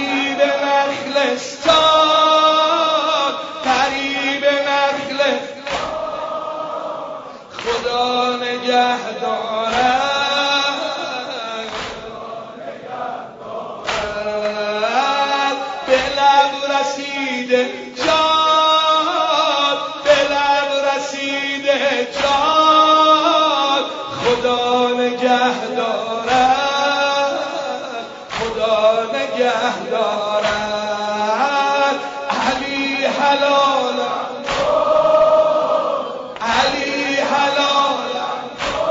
قریب نخلستان، قریب نخلستان، خدا نگه دارد، به لب رسیده جان، به لب رسیده جان، خدا نگه دارد، خدا نگه دارد. علی حلالم، علی حلالم،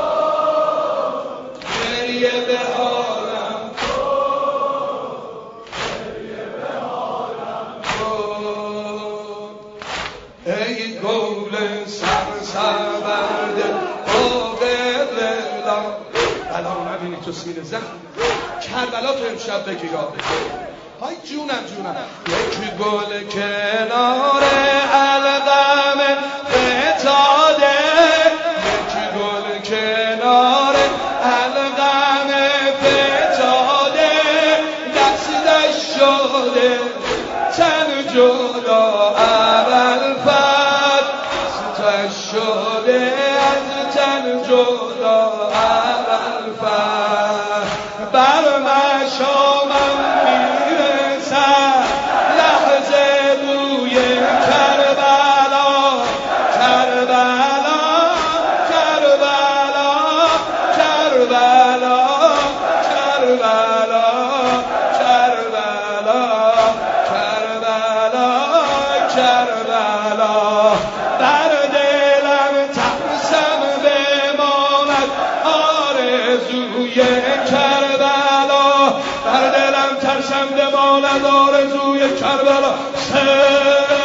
گریه به حالم، گریه به حالم. ای گل سرسبد باغ دلم، بلا نبینی تو سینه زخم کربلا تو امشب بگیرا. های جونم جونم، یکی گل کنار القم فتاده، یکی گل کنار القم فتاده، دستش شده تن جدا اول فد، دستش شده از تن جدا اول فد. بر مشامم میرسد لحظه بوی کربلا، کربلا، کربلا، کربلا، کربلا، کربلا، کربلا، کربلا. در دلم ترسم بماند آرزوی کربلا، در دلم ترسم بماند آرزوی کربلا.